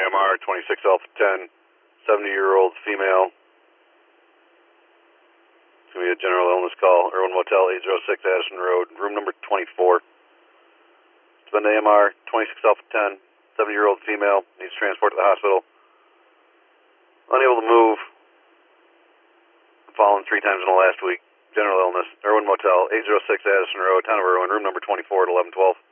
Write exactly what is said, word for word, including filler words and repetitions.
M R twenty-six Alpha ten, seventy-year-old female. It's going to be a general illness call. Irwin Motel, eight oh six Addison Road, room number twenty-four. It's been to M R twenty-six Alpha ten, seventy-year-old female, needs transport to the hospital. Unable to move. Fallen three times in the last week. General illness. Irwin Motel, eight oh six Addison Road, town of Irwin, room number twenty-four at eleven twelve.